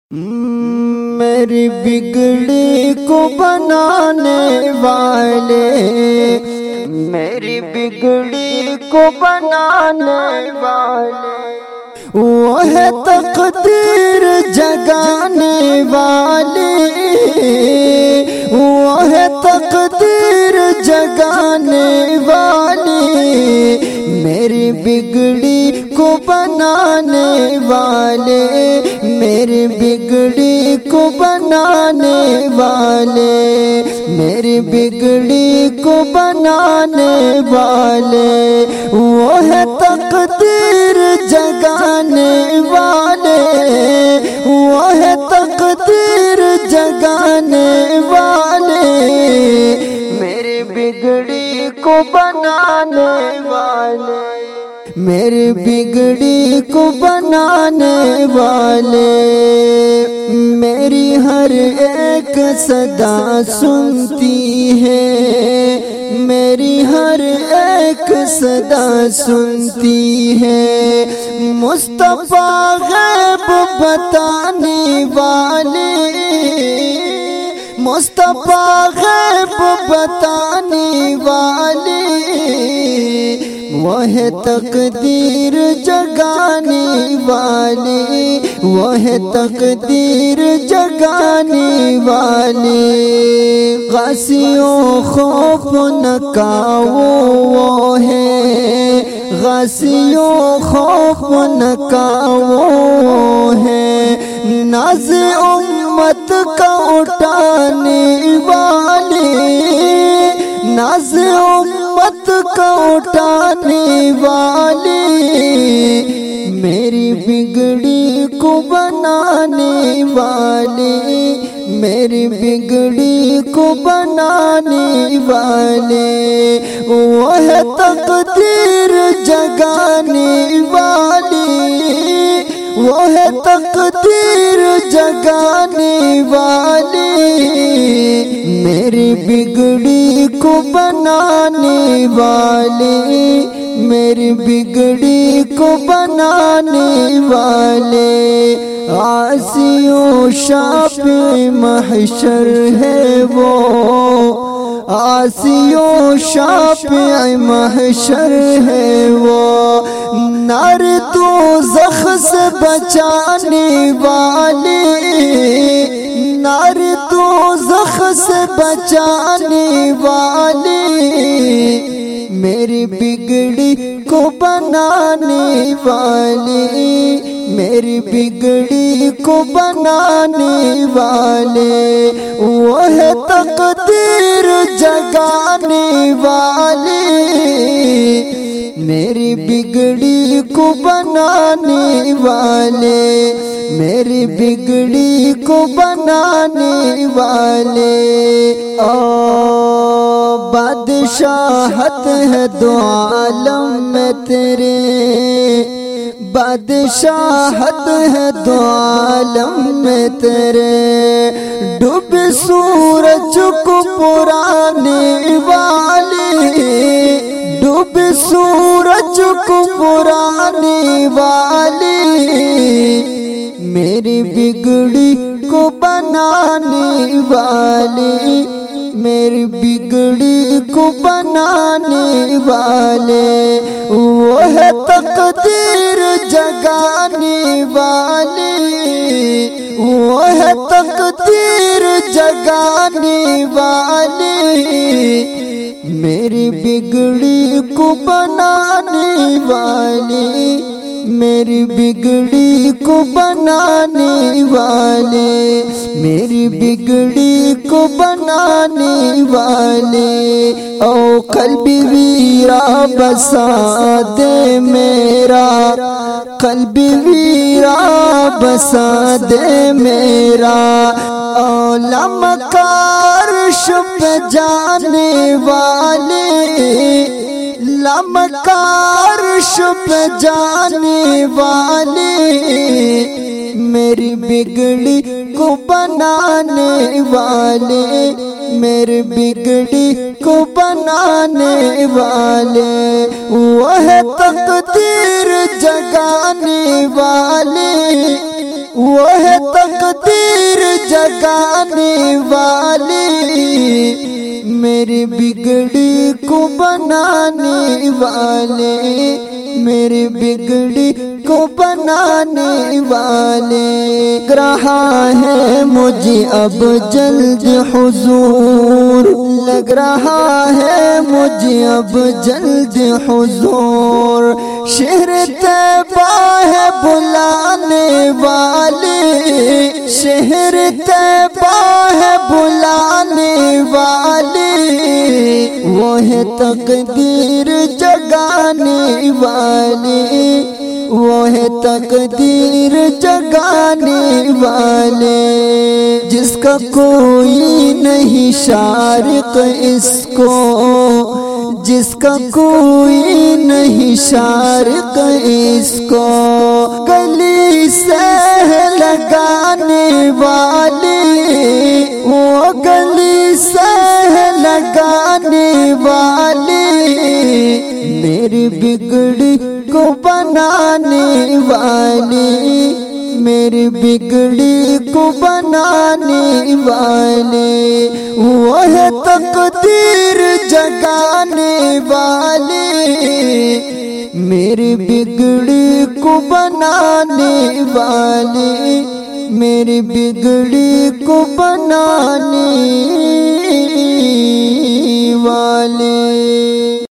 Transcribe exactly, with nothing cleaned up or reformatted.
میری بگڑی کو بنانے والے، میری بگڑی کو بنانے والے، وہ ہے تقدیر جگانے والے، وہ ہے تقدیر جگانے والے، میری بگڑی کو بنانے والے، میری بگڑی کو بنانے والے، میری بگڑی کو بنانے والے، وہ ہے تقدیر جگانے والے، وہ ہے تقدیر جگانے والے، میری بگڑی کو بنانے والے، میری بگڑی کو بنانے والے، میری ہر ایک صدا سنتی ہے، میری ہر ایک صدا سنتی ہے، مصطفیٰ غیب بتانے والے، مصطفیٰ غیب بتانے والے، وہ ہے تقدیر جگانے والے، وہ ہے تقدیر جگانے والے، غازیوں خوف نکاؤ وہ ہے، غازیوں خوف نکاؤ وہ ہے، ناز امت کا اٹھانے والے، ناز امت کا اٹھانے والے، میری بگڑی کو بنانے والے، میری بگڑی کو بنانے والے، وہ ہے تقدیر جگانے والے، وہ ہے تقدیر جگانے والے، میری بگڑی کو بنانے والے، میری بگڑی کو بنانے والے، عاصیوں شافع محشر ہے وہ، عاصیوں شافع محشر ہے وہ، نار دوزخ سے بچانے والے، نار دوزخ سے بچانے والے، میری بگڑی کو بنانے والے، میری بگڑی کو بنانے والے، وہ ہے تقدیر جگانے والے، میری بگڑی کو بنانے والے، میری بگڑی کو بنانے والے، او بادشاہت ہے دو عالم میں تیرے، بادشاہت ہے دو عالم میں تیرے، ڈوب سورج کو پرانے والے، ڈوب سورج کو پرانے والے، میری بگڑی کو بنانے والے، میری بگڑی کو بنانے والے، وہ ہے تقدیر جگانے والے، وہ ہے تقدیر جگانے والے، میری بگڑی کو بنانے والے، میری بگڑی کو بنانے والے، میری بگڑی کو بنانے والے، او قلبی ویرا بسا دے میرا، قلبی ویرا بسا دے میرا، او لمکار شپ جانے والے، لمکار شپ جانے والے، میری بگڑی کو بنانے والے، میری بگڑی کو بنانے والے، وہ ہے تقدیر جگانے والے، وہ ہے تقدیر جگانے والے میری بگڑی کو بنانے والے میری بگڑی کو بنانے والے رہا ہے مجھے اب جلد حضور لگ رہا ہے مجھے اب جلد حضور شہر طیبہ ہے بلانے والے شہر طیبہ ہے بلانے والے وہ ہے تقدیر جگانے والے وہ ہے تقدیر جگانے والے جس کا کوئی نہیں شارق اس کو جس کا کوئی نہیں شارق اس کو گلی سے لگانے والے وہ گلی سے لگانے والے میری بگڑی کو بنانے والے میری بگڑی کو بنانے والے وہ ہے تقدیر جگانے والے میری بگڑی کو بنانے والے میری بگڑی کو بنانے والے